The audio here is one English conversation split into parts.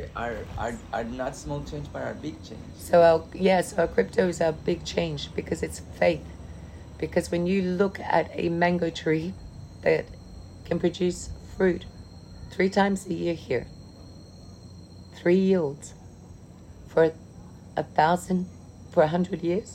are not small change, but are big change. So our crypto is our big change because it's faith. Because when you look at a mango tree that can produce fruit 3 times a year here, 3 yields for 100 years,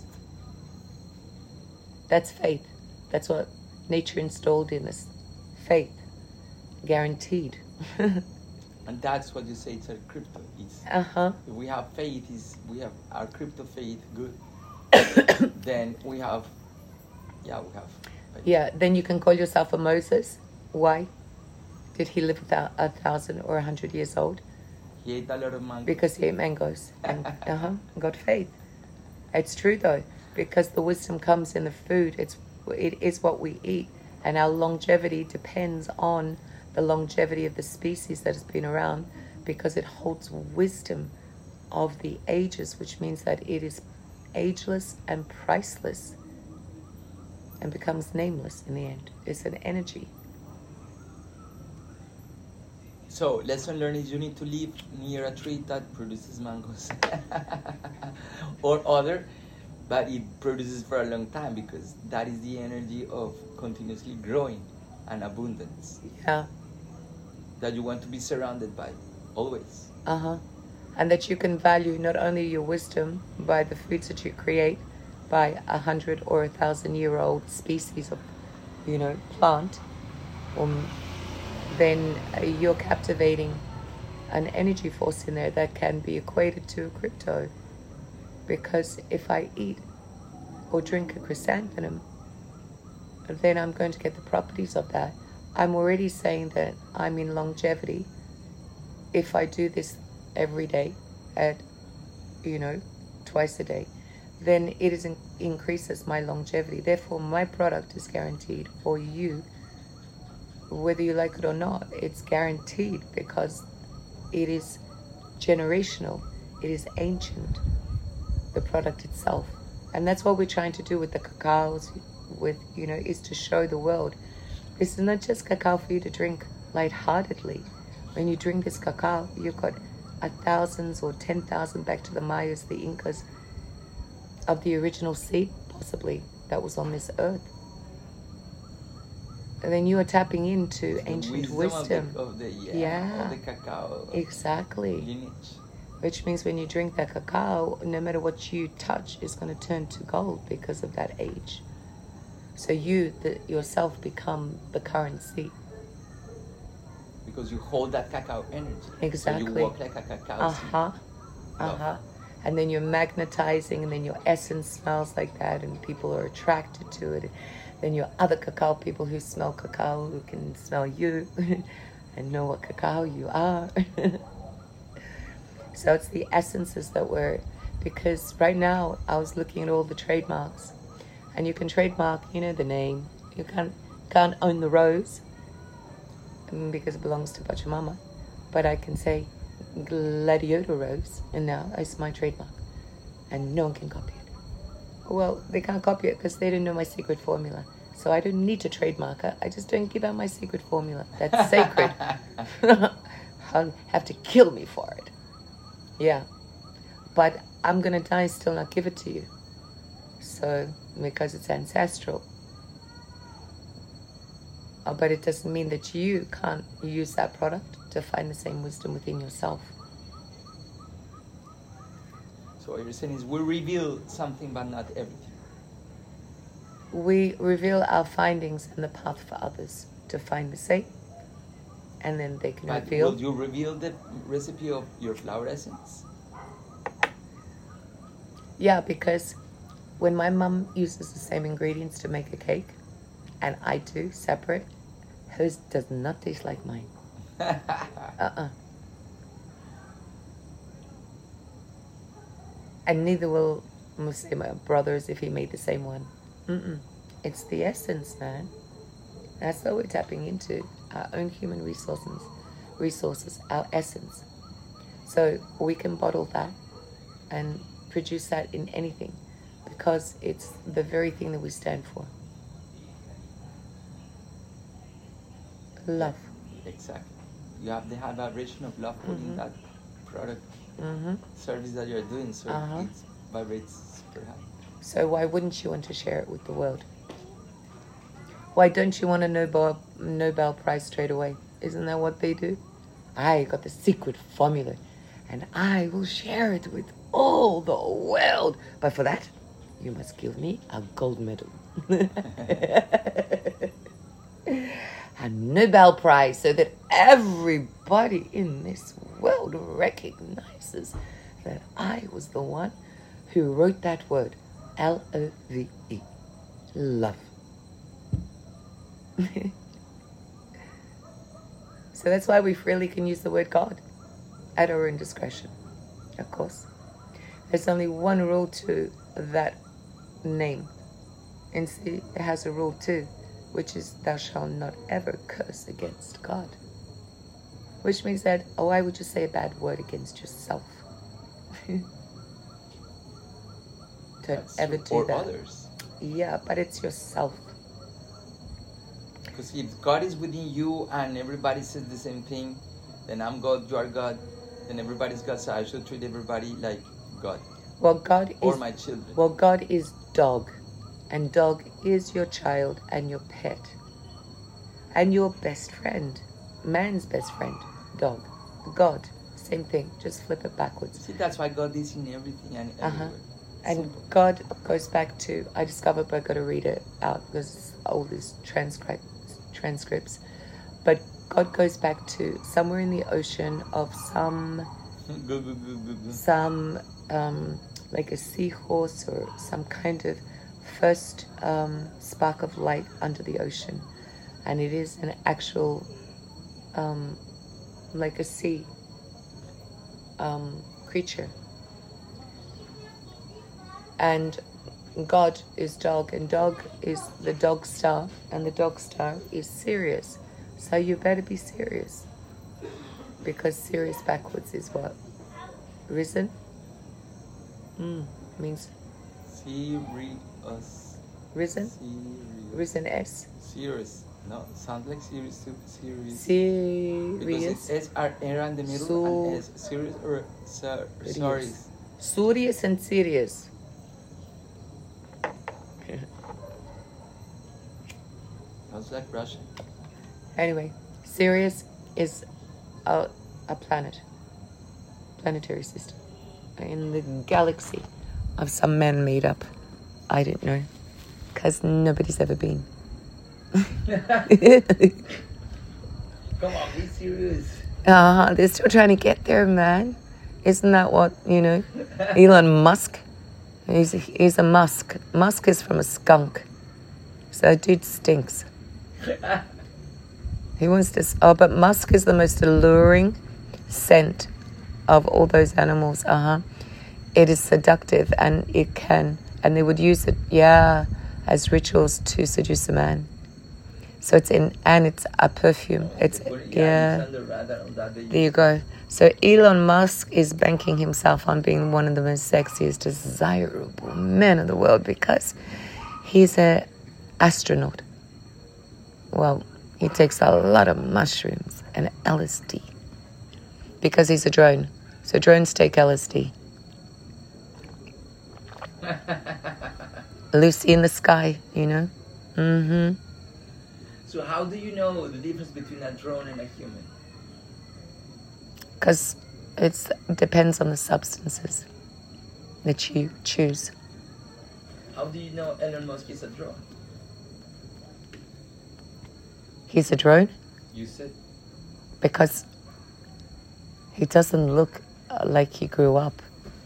that's faith. That's what nature installed in us. Faith. Guaranteed. And that's what you say, it's a crypto. It's if we have faith, we have our crypto faith good. Then we have faith. Yeah, then you can call yourself a Moses. Why? Did he live 1,000 or 100 years old? He ate a lot of mangoes. Because he ate mangoes and got faith. It's true though, because the wisdom comes in the food. It is what we eat, and our longevity depends on the longevity of the species that has been around, because it holds wisdom of the ages, which means that it is ageless and priceless and becomes nameless in the end. It's an energy. So, lesson learned is you need to live near a tree that produces mangoes or other, but it produces for a long time, because that is the energy of continuously growing and abundance. Yeah. That you want to be surrounded by, always. And that you can value not only your wisdom by the foods that you create, by 100 or 1,000-year-old species of, plant, then you're captivating an energy force in there that can be equated to a crypto. Because if I eat or drink a chrysanthemum, then I'm going to get the properties of that. I'm already saying that I'm in longevity if I do this every day at, twice a day. Then it increases my longevity. Therefore, my product is guaranteed for you, whether you like it or not. It's guaranteed because it is generational. It is ancient, the product itself. And that's what we're trying to do with the cacaos, is to show the world. This is not just cacao for you to drink lightheartedly. When you drink this cacao, you've got 1,000s or 10,000 back to the Mayas, the Incas, of the original seed, possibly, that was on this earth. And then you are tapping into ancient wisdom. Of the cacao. Exactly. Lineage. Which means when you drink that cacao, no matter what you touch is going to turn to gold because of that age. So you yourself become the currency. Because you hold that cacao energy. Exactly. So you walk like a cacao seed. And then you're magnetizing, and then your essence smells like that, and people are attracted to it. Then your other cacao people who smell cacao, who can smell you and know what cacao you are. So it's the essences that because right now I was looking at all the trademarks, and you can trademark, the name. You can't own the rose because it belongs to Pachamama, but I can say Gladiator Rose, and now it's my trademark, and no one can copy it. Well, they can't copy it because they didn't know my secret formula. So I don't need to trademark it. I just don't give out my secret formula. That's sacred. I'll have to kill me for it. Yeah. But I'm going to die and still not give it to you. So, because it's ancestral. But it doesn't mean that you can't use that product to find the same wisdom within yourself. So what you're saying is we reveal something, but not everything. We reveal our findings and the path for others to find the same. And then they can reveal. Will you reveal the recipe of your flower essence? Yeah, because when my mum uses the same ingredients to make a cake, and I do, separate, hers does not taste like mine. And neither will my brothers if he made the same one. It's the essence, man. That's what we're tapping into, our own human resources, our essence. So we can bottle that and produce that in anything, because it's the very thing that we stand for. Love. Exactly. You have the high vibration of love putting that product service that you're doing, so it vibrates super high. So why wouldn't you want to share it with the world? Why don't you want a Nobel Prize straight away? Isn't that what they do? I got the secret formula, and I will share it with all the world. But for that, you must give me a gold medal. A Nobel Prize, so that everybody in this world recognizes that I was the one who wrote that word, L-O-V-E, love. So that's why we freely can use the word God at our own discretion, of course. There's only one rule to that name. And see, it has a rule too, which is thou shalt not ever curse against God. Which means that, why would you say a bad word against yourself? Don't ever do or that. Or others. Yeah, but it's yourself. Because if God is within you and everybody says the same thing, then I'm God, you are God, then everybody's God, so I should treat everybody like God. Well, God is... Or my children. Well, God is dog. And dog is your child and your pet. And your best friend. Man's best friend. Dog. God. Same thing. Just flip it backwards. See, that's why God is in everything and everywhere. And Simple. God goes back to... I discovered, but I've got to read it out because all these transcripts. But God goes back to somewhere in the ocean of some... some... like a seahorse or some kind of first spark of light under the ocean, and it is an actual like a sea creature, and God is dog, and dog is the dog star, and the dog star is Sirius. So you better be serious, because Sirius backwards is what? Risen? Means Serious. risen? Serious. Risen S? Serious. No, sounds like serious too. Serious. Serious. Because it's S are error in the middle and S serious or sorry. Surious and Sirius. Sounds like Russian. Anyway, Sirius is a planet. Planetary system. In the galaxy of some man made up. I don't know. Because nobody's ever been. Come on, be serious. They're still trying to get there, man. Isn't that what, Elon Musk? He's a Musk. Musk is from a skunk. So that dude stinks. He wants to... but Musk is the most alluring scent of all those animals. It is seductive, and it can... And they would use it, as rituals to seduce a man. So it's a perfume. There you go. So Elon Musk is banking himself on being one of the most sexiest, desirable men in the world because he's an astronaut. Well, he takes a lot of mushrooms and LSD because he's a drone. So drones take LSD. Lucy in the sky, So how do you know the difference between a drone and a human? Because it depends on the substances that you choose. How do you know Elon Musk is a drone? He's a drone? You said. Because he doesn't look like he grew up.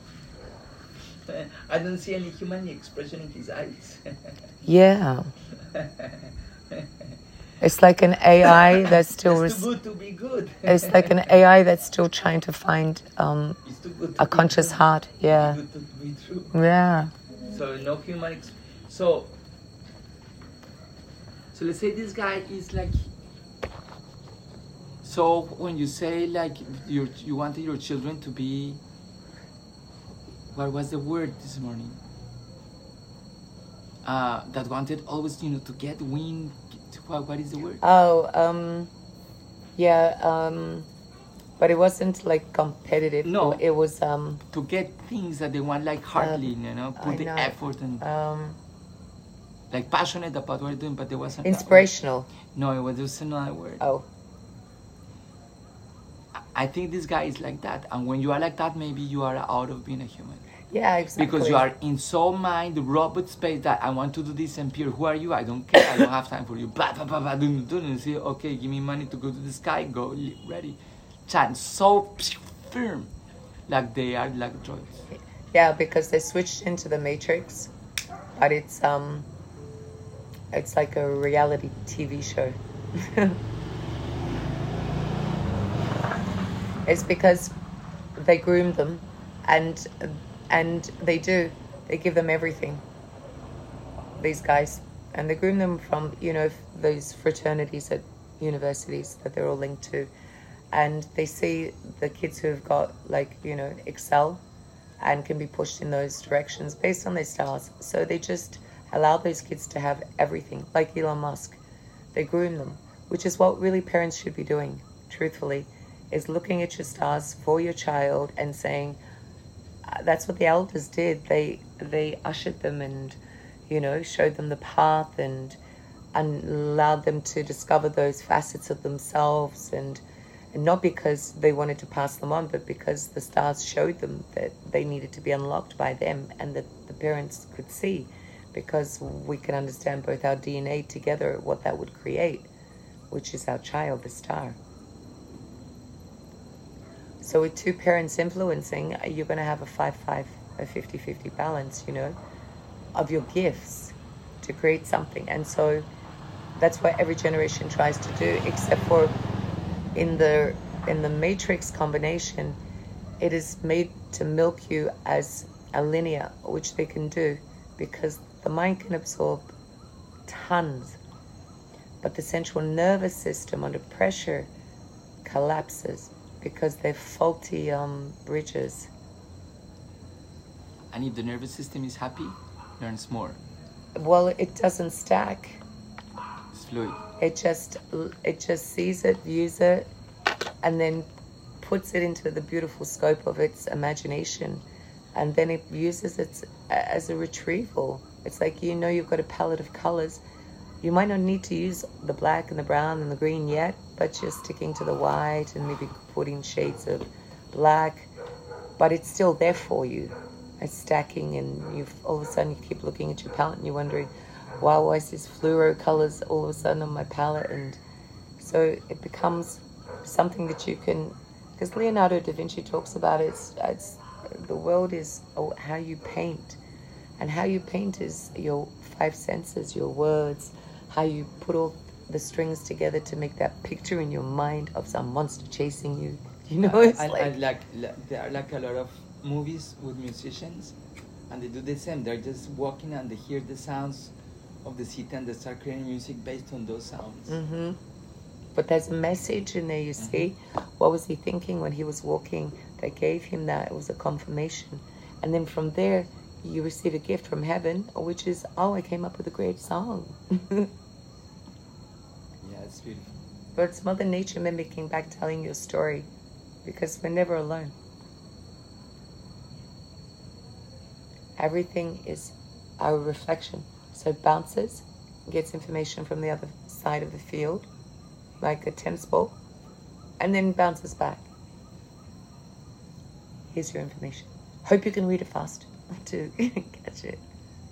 I don't see any human expression in his eyes. Yeah. It's like an AI that's still... It's too good to be good. It's like an AI that's still trying to find a conscious heart. Yeah. Too good to be true. Yeah. So no human... So let's say this guy is like... So when you say like you wanted your children to be... What was the word this morning? That wanted always, to get wind. What is the word? But it wasn't like competitive. No. It was to get things that they want, like heartily, you know, put the effort and like passionate about what you're doing, but there wasn't inspirational. No, it was just another word. Oh. I think this guy is like that, and when you are like that, maybe you are out of being a human. Yeah, exactly. Because you are in so mind the robot space that I want to do this and pure. Who are you? I don't care. I don't have time for you. Blah blah blah blah. And say, okay, give me money to go to the sky. Go ready. Chat so firm, like they are like droids. Yeah, because they switched into the Matrix, but it's like a reality TV show. It's because they groom them, and they give them everything, these guys, and they groom them from, you know, those fraternities at universities that they're all linked to, and they see the kids who have got, like, you know, excel and can be pushed in those directions based on their stars, so they just allow those kids to have everything, like Elon Musk. They groom them, which is what really parents should be doing, truthfully, is looking at your stars for your child and saying, that's what the elders did. They ushered them and, you know, showed them the path and allowed them to discover those facets of themselves, and not because they wanted to pass them on, but because the stars showed them that they needed to be unlocked by them, and that the parents could see, because we can understand both our DNA together, what that would create, which is our child, the star. So with two parents influencing, you're going to have a 5-5, a 50-50 balance, you know, of your gifts to create something. And so that's what every generation tries to do, except for in the Matrix combination, it is made to milk you as a linear, which they can do, because the mind can absorb tons, but the central nervous system under pressure collapses because they're faulty bridges. And if the nervous system is happy, learns more. Well, it doesn't stack. It's fluid. It just sees it, views it, and then puts it into the beautiful scope of its imagination, and then it uses it as a retrieval. It's like, you know, you've got a palette of colors. You might not need to use the black and the brown and the green yet, but you're sticking to the white and maybe putting shades of black, but it's still there for you. It's stacking, and you've all of a sudden you keep looking at your palette and you're wondering, wow, why is this fluoro colors all of a sudden on my palette? And so it becomes something that you can, because Leonardo da Vinci talks about it, it's the world is how you paint, and how you paint is your 5 senses, your words, how you put all the strings together to make that picture in your mind of some monster chasing you. You know, it's like there are like a lot of movies with musicians, and they do the same. They're just walking and they hear the sounds of the city and they start creating music based on those sounds. Mm-hmm. But there's a message in there, you see. What was he thinking when he was walking that gave him that? It was a confirmation. And then from there, you receive a gift from heaven, which is, oh, I came up with a great song. Yeah, it's beautiful. But it's Mother Nature mimicking back, telling your story, because we're never alone. Everything is our reflection. So it bounces, gets information from the other side of the field, like a tennis ball, and then bounces back. Here's your information. Hope you can read it fast to catch it.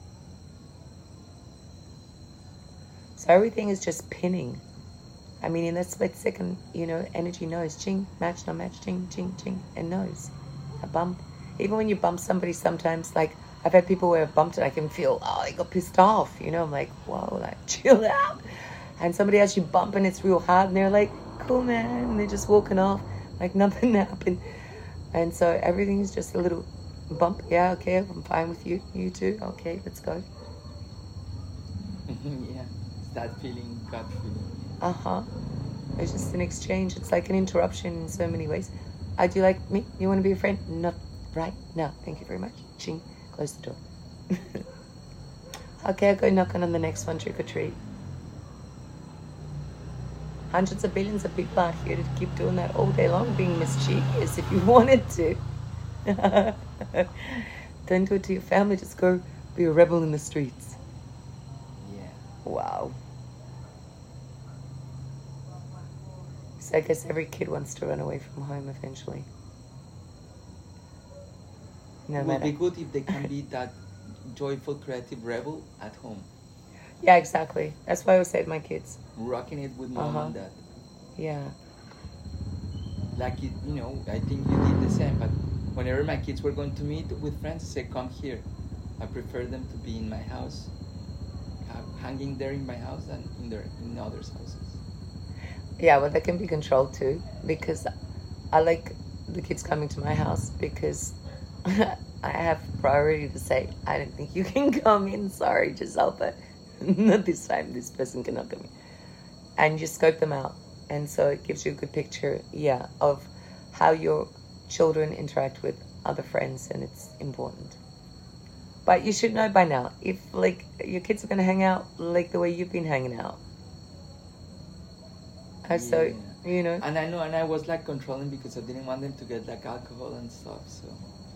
So everything is just pinning. I mean, in that split second, you know, energy knows. Ching, match, no match, ching, ching, ching, and knows. A bump. Even when you bump somebody sometimes, like, I've had people where I've bumped it, I can feel, oh, I got pissed off. You know, I'm like, whoa, like, chill out. And somebody else you bump and it's real hard, and they're like, cool, man. And they're just walking off like nothing happened. And so everything is just a little bump. Yeah, okay, I'm fine with you. You too? Okay, let's go. Yeah, it's that feeling, gut feeling. Uh-huh. It's just an exchange. It's like an interruption in so many ways. Do you like me? You want to be a friend? Not right now. Thank you very much. Ching. Close the door. Okay, I'll go knocking on the next one, trick or treat. Hi. hundreds of billions of people out here to keep doing that all day long, being mischievous if you wanted to. Don't do it to your family, just go be a rebel in the streets. Yeah. Wow. So I guess every kid wants to run away from home eventually. No It would be matter. good if they can be that joyful, creative rebel at home, Yeah, exactly. That's why I always say to my kids. rocking it with mom and dad. Yeah. Like you know, I think you did the same. But whenever my kids were going to meet with friends, I say, "Come here." I prefer them to be in my house, hanging there in my house than in others' houses. Yeah, well, they can be controlled too, because I like the kids coming to my house because I have priority to say, I don't think you can come in. Sorry, Giselle, but not this time. This person cannot come in. And you scope them out. And so it gives you a good picture, yeah, of how your children interact with other friends, and it's important. But you should know by now, if like your kids are going to hang out like the way you've been hanging out. So, you know. And I was like controlling because I didn't want them to get like alcohol and stuff. So.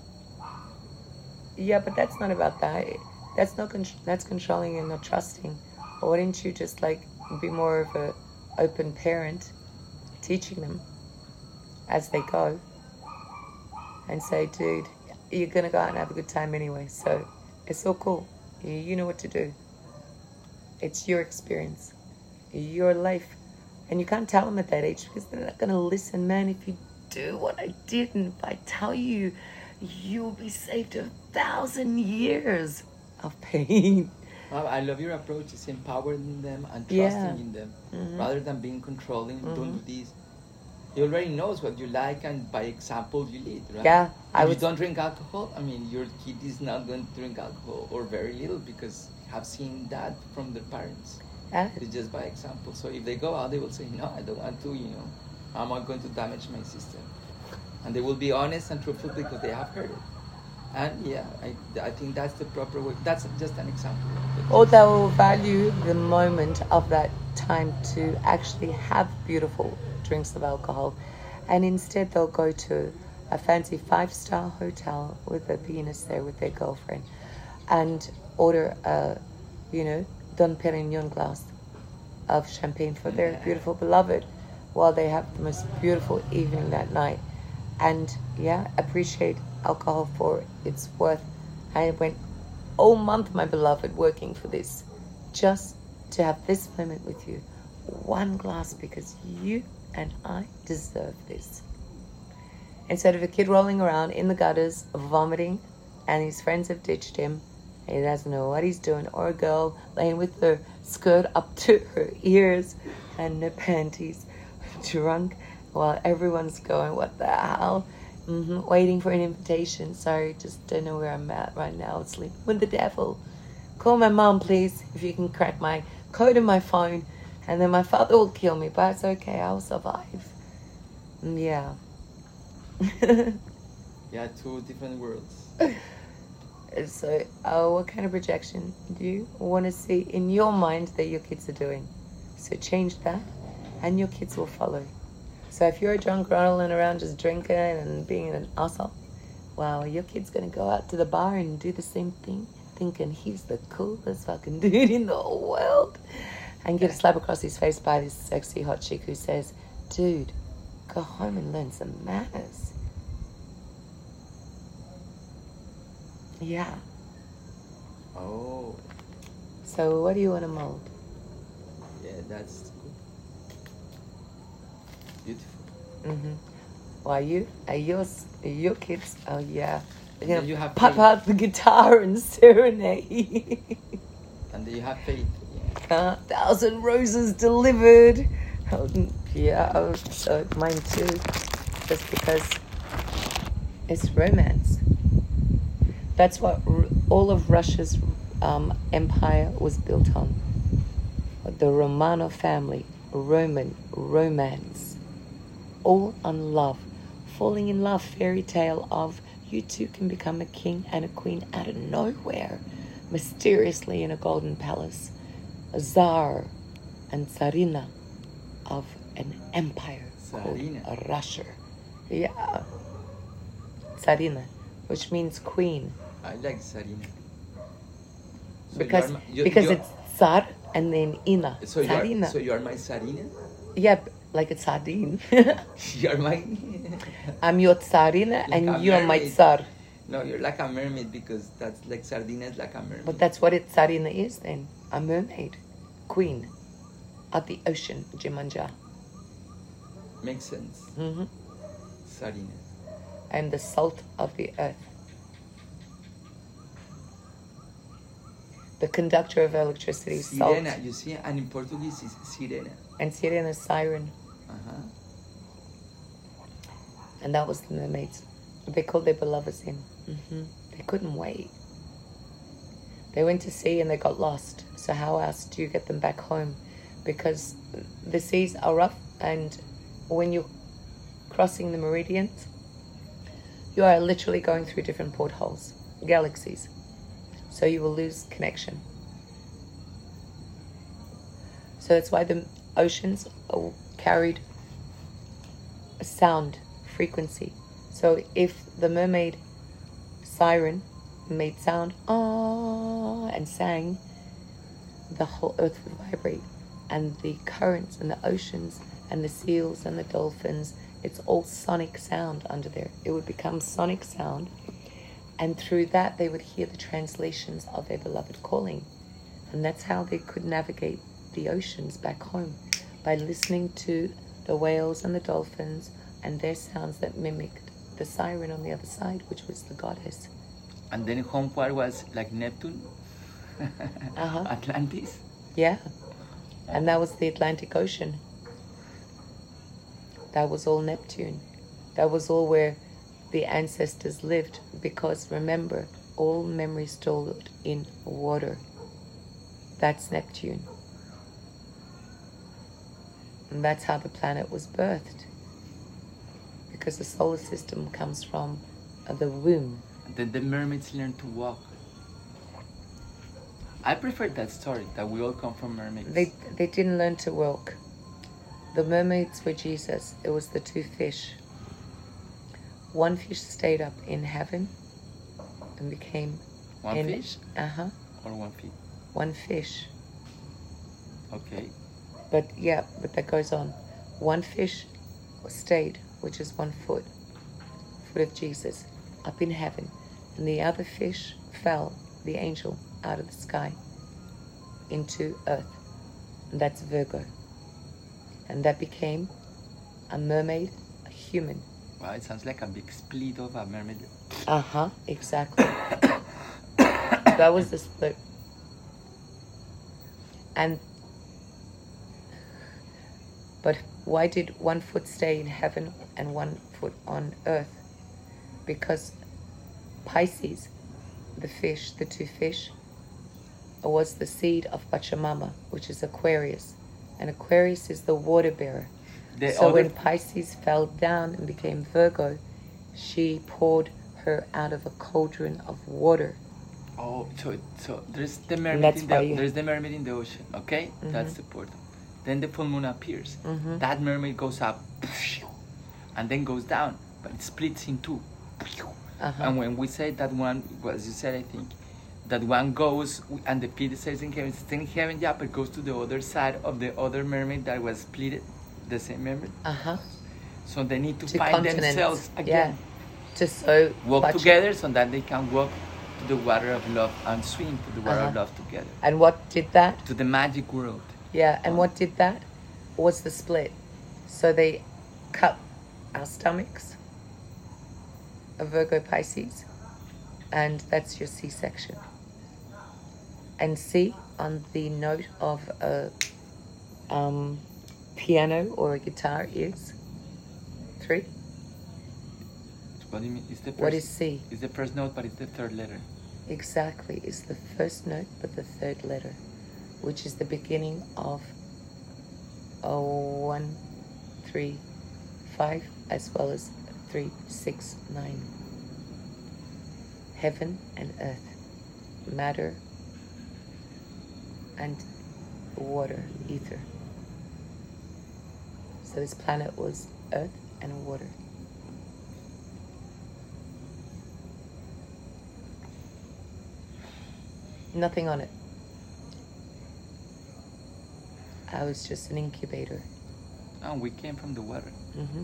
Yeah, but that's not about that. That's not that's controlling and not trusting. Or why didn't you just like be more of a open parent, teaching them as they go, and say, dude, you're gonna go out and have a good time anyway, so it's all cool. You know what to do. It's your experience, your life, and you can't tell them at that age because they're not gonna listen, man. If you do what I did, and if I tell you, you'll be saved 1,000 years of pain. Well, I love your approach. It's empowering them and trusting Yeah. in them, Mhm. rather than being controlling. Mhm. Don't do this. He already knows what you like, and by example, you lead, right? Yeah, If you don't drink alcohol, I mean, your kid is not going to drink alcohol or very little because have seen that from their parents. It's just by example. So if they go out, they will say, no, I don't want to, I'm not going to damage my system. And they will be honest and truthful because they have heard it. And yeah, I think that's the proper way. That's just an example. Or they will value the moment of that time to actually have beautiful drinks of alcohol. And instead they'll go to a fancy 5-star hotel with a Venus there with their girlfriend and order a, Don Perignon glass of champagne for their beautiful beloved while they have the most beautiful evening that night. And appreciate alcohol for its worth. I went all month, my beloved, working for this, just to have this moment with you. One glass, because you and I deserve this. Instead of a kid rolling around in the gutters, vomiting, and his friends have ditched him, he doesn't know what he's doing, or a girl laying with her skirt up to her ears and her panties, drunk, while everyone's going, what the hell? Waiting for an invitation. Sorry, just don't know where I'm at right now. Sleeping with the devil. Call my mom, please, if you can crack my code in my phone, and then my father will kill me, but it's okay, I'll survive. Yeah. Yeah, 2 different worlds. So, what kind of projection do you want to see in your mind that your kids are doing? So change that, and your kids will follow. So if you're a drunk rolling around just drinking and being an asshole, wow, your kid's going to go out to the bar and do the same thing, thinking he's the coolest fucking dude in the whole world, and get a slap across his face by this sexy hot chick who says, dude, go home and learn some manners. Yeah. Oh. So what do you want to mold? Yeah, that's good. Beautiful. Well, your kids, oh yeah, they're Then gonna you have pop faith. out the guitar and serenade. And then you have faith. Yeah. 1,000 roses delivered. So mine too, just because it's romance. That's what all of Russia's empire was built on. The Romanov family, Roman romance, all on love, falling in love, fairy tale of you two can become a king and a queen out of nowhere, mysteriously in a golden palace, a Tsar and Tsarina of empire Tsarina. called Russia. Yeah. Tsarina, which means queen. I like Tsarina. So Because you're, it's Tsar and then Ina. so Tsarina. you are my Tsarina? Yeah, like a sardine. You're my... I'm your Tsarina Like a and you're my mermaid. Tsar. No, you're like a mermaid because that's like Sardina is like a mermaid. But that's what Tsarina is then. A mermaid. Queen. Of the ocean, Jimanja. Makes sense. Mm-hmm. Sardina. I'm the salt of the earth. The conductor of electricity is salt. Sirena, you see, and in Portuguese is sirena. And Sirena is siren. Uh-huh. And that was the mermaids. They called their beloveds in. They couldn't wait. They went to sea and they got lost. So how else do you get them back home? Because the seas are rough, and when you're crossing the meridians, you are literally going through different portholes, galaxies. So you will lose connection. So that's why the oceans carried a sound frequency. So if the mermaid siren made sound, ah, and sang, the whole earth would vibrate. And the currents and the oceans and the seals and the dolphins, it's all sonic sound under there. It would become sonic sound. And through that, they would hear the translations of their beloved calling. And that's how they could navigate the oceans back home, by listening to the whales and the dolphins and their sounds that mimicked the siren on the other side, which was the goddess. And then home part was like Neptune, Atlantis. Yeah. And that was the Atlantic Ocean. That was all Neptune. That was all where the ancestors lived, because remember, all memory stored in water. That's Neptune. And that's how the planet was birthed. Because the solar system comes from the womb. And then the mermaids learned to walk. I prefer that story, that we all come from mermaids. They didn't learn to walk. The mermaids were Jesus. It was the two fish. One fish stayed up in heaven and became... One fish? Uh-huh. Or one feet? One fish. Okay. But that goes on. One fish stayed, which is 1 foot of Jesus, up in heaven. And the other fish fell, the angel, out of the sky into earth. And that's Virgo. And that became a mermaid, a human. Wow, it sounds like a big split of a mermaid. Uh-huh, exactly. That was the split. But why did 1 foot stay in heaven and 1 foot on earth? Because Pisces, the fish, the two fish, was the seed of Pachamama, which is Aquarius. And Aquarius is the water bearer. So when Pisces fell down and became Virgo, she poured her out of a cauldron of water. Oh, so there's the mermaid there's the mermaid in the ocean, okay? Mm-hmm. That's the portal. Then the full moon appears. Mm-hmm. That mermaid goes up and then goes down, but it splits in two. Uh-huh. And when we say that one, as you said, I think, that one goes and the feet stays in heaven, yeah, but goes to the other side of the other mermaid that was split, the same mermaid. Uh-huh. So they need to Two find continents. themselves again. Yeah. Just so walk together so that they can walk to the water of love and swim to the water of love together. And what did that? To the magic world. Yeah, and what did that? Was the split. So they cut our stomachs, a Virgo Pisces, and that's your C-section. And C, on the note of a piano or a guitar, is 3. What do you mean? It's the first, What is C? It's the first note, but it's the third letter. Exactly, it's the first note, but the third letter, which is the beginning of 1, 3, 5, as well as 3, 6, 9. Heaven and earth, matter and water, ether. So this planet was earth and water. Nothing on it. I was just an incubator. Oh, we came from the water. Mm-hmm.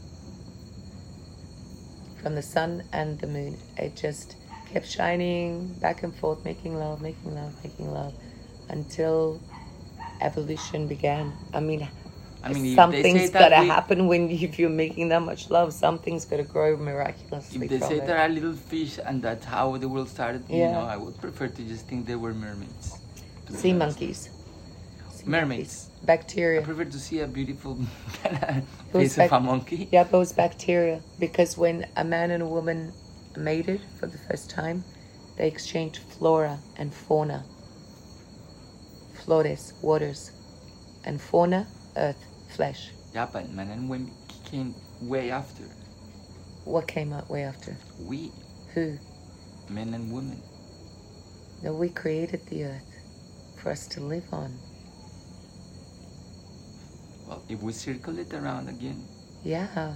From the sun and the moon. It just kept shining back and forth, making love, making love, making love, until evolution began. I mean something's got to happen if you're making that much love. Something's got to grow miraculously. If they from say it. there are little fish and that's how the world started, Yeah. you know, I would prefer to just think they were mermaids. Sea monkeys. Mermaids. Bacteria. I prefer to see a beautiful face was of a monkey. Yeah, but it was bacteria. Because when a man and a woman mated for the first time, they exchanged flora and fauna. Flores, waters. And fauna, earth, flesh. Yeah, but man and women came way after. What came out way after? We, Who? men and women. No, we created the earth for us to live on. Well, if we circle it around again. Yeah.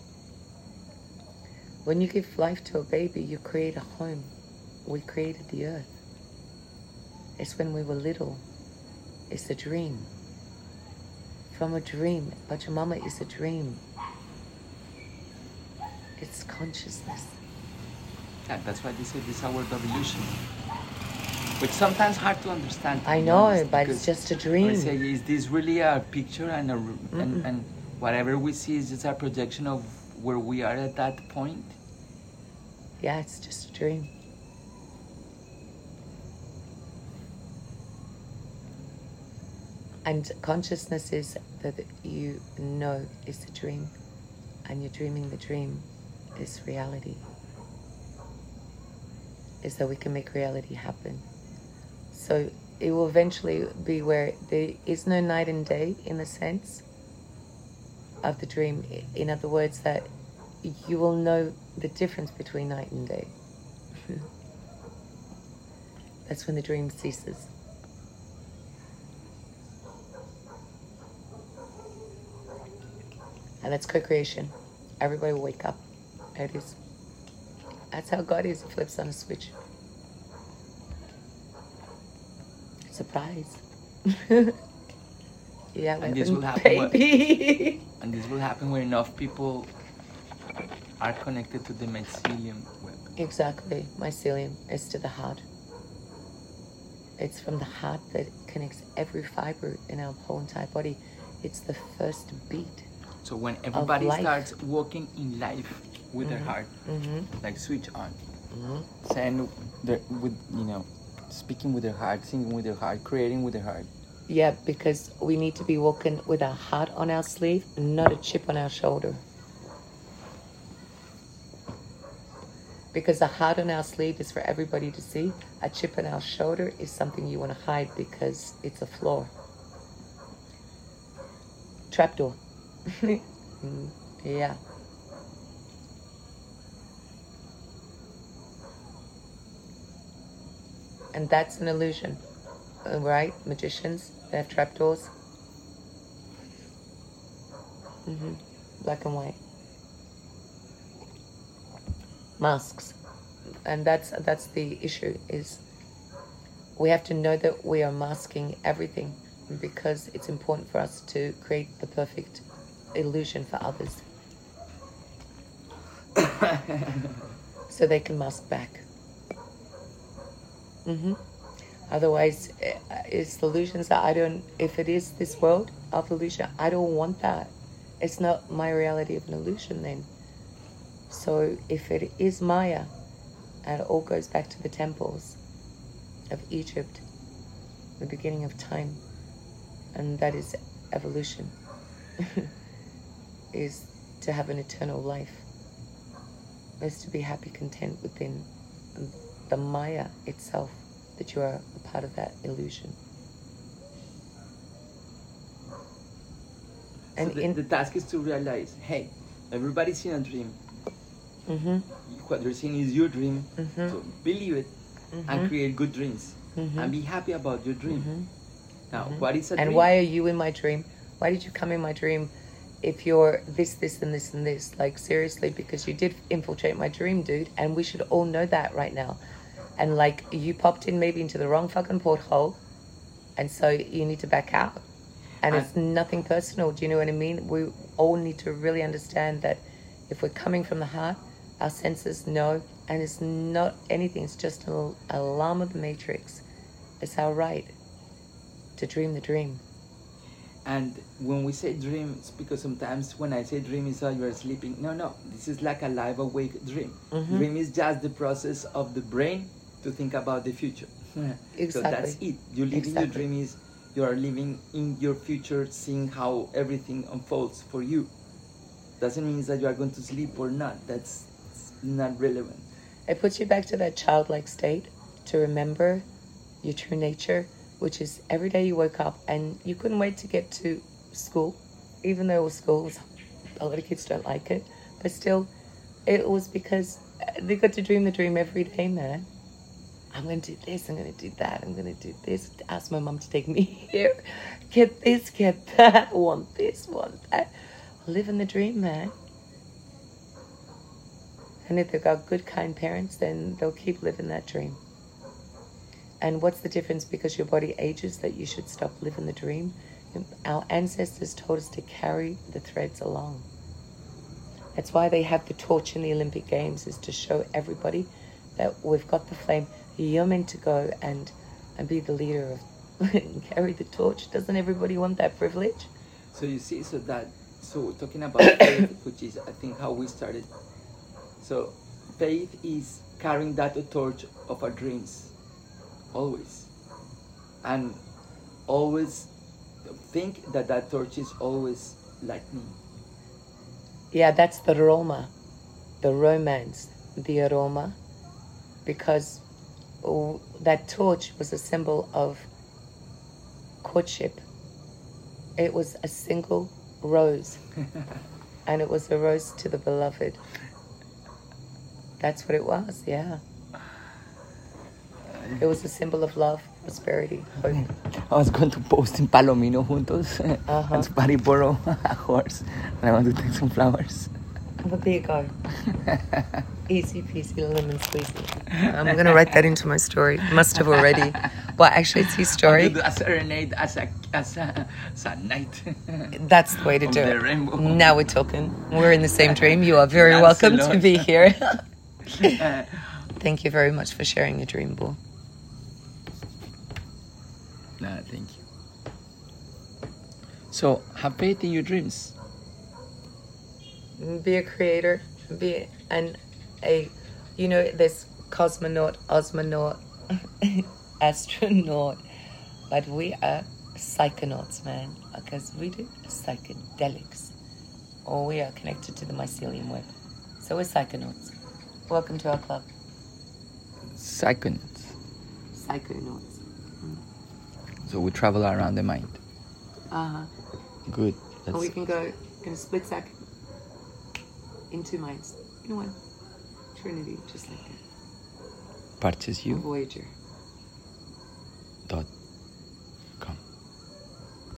When you give life to a baby, you create a home. We created the earth. It's when we were little. It's a dream. From a dream. Pachamama is a dream. It's consciousness. Yeah, that's why they say this is our evolution. Which sometimes hard to understand. To I be know, honest, but it's just a dream. We say, is this really a picture and and whatever we see is just a projection of where we are at that point? Yeah, it's just a dream. And consciousness is that you know is a dream, and you're dreaming the dream is reality. Is that we can make reality happen. So it will eventually be where there is no night and day in the sense of the dream. In other words, that you will know the difference between night and day. That's when the dream ceases. And that's co-creation. Everybody will wake up. There it is. That's how God is. He flips on a switch. Surprise. Yeah, and this will happen. baby. And this will happen when enough people are connected to the mycelium web. Exactly. Mycelium is to the heart. It's from the heart that connects every fiber in our whole entire body. It's the first beat. So when everybody starts walking in life with their heart, like switch on, saying with speaking with their heart, singing with their heart, creating with their heart. Yeah, because we need to be walking with our heart on our sleeve, not a chip on our shoulder. Because the heart on our sleeve is for everybody to see. A chip on our shoulder is something you want to hide because it's a flaw. Trapdoor. Yeah. And that's an illusion, right? Magicians, they have trapdoors. Black and white. Masks. And that's the issue, is we have to know that we are masking everything because it's important for us to create the perfect illusion for others. So they can mask back. Otherwise, it's illusions that if it is this world of illusion, I don't want that. It's not my reality of an illusion then. So if it is Maya, and it all goes back to the temples of Egypt, the beginning of time, and that is evolution, is to have an eternal life, is to be happy, content within the Maya itself, that you are a part of that illusion. And so the task is to realize, hey, everybody's in a dream. What they're seeing is your dream. So believe it and create good dreams. And be happy about your dream. Now, what is a dream? And why are you in my dream? Why did you come in my dream if you're this, and this, and this, like seriously, because you did infiltrate my dream, dude, and we should all know that right now. And like, you popped in maybe into the wrong fucking porthole, and so you need to back out. And it's nothing personal, do you know what I mean? We all need to really understand that if we're coming from the heart, our senses know, and it's not anything, it's just an alarm of the matrix. It's our right to dream the dream. And when we say dream, it's because sometimes when I say dream, it's you are sleeping. No, this is like a live awake dream. Mm-hmm. Dream is just the process of the brain to think about the future. Exactly. So that's it. You live in your dream is you are living in your future, seeing how everything unfolds for you. Doesn't mean that you are going to sleep or not. That's not relevant. It puts you back to that childlike state to remember your true nature, which is every day you woke up and you couldn't wait to get to school, even though schools, a lot of kids don't like it, but still, it was because they got to dream the dream every day, man. I'm going to do this, I'm going to do that, I'm going to do this, ask my mum to take me here, get this, get that, want this, want that. Living the dream, man. And if they've got good, kind parents, then they'll keep living that dream. And what's the difference because your body ages that you should stop living the dream? Our ancestors told us to carry the threads along. That's why they have the torch in the Olympic Games, is to show everybody that we've got the flame. You're meant to go and be the leader of carry the torch. Doesn't everybody want that privilege? So you see, so talking about faith, which is I think how we started. So faith is carrying that torch of our dreams, always, and always think that torch is always lightning. Yeah, that's the Roma, the romance, the aroma, because that torch was a symbol of courtship. It was a single rose, and it was a rose to the beloved. That's what it was, yeah. It was a symbol of love, prosperity, hope. I was going to post in Palomino juntos and somebody borrow a horse, and I want to take some flowers. But there you go. Easy peasy, lemon squeezy. I'm going to write that into my story. Must have already. Well, actually, it's his story. A serenade as a night. That's the way to do it. Rainbow. Now we're talking. We're in the same dream. You are very welcome to be here. Thank you very much for sharing your dream, Bo. Nah, thank you. So, have faith in your dreams. Be a creator. Be there's cosmonaut, osmonaut, astronaut, but we are psychonauts, man, because we do psychedelics, or we are connected to the mycelium web. So we're psychonauts. Welcome to our club. Psychonauts. Psychonauts. So we travel around the mind. Good. And we can go in a split second in two minds. In one. Trinity, just like that. Purchase you. Voyager.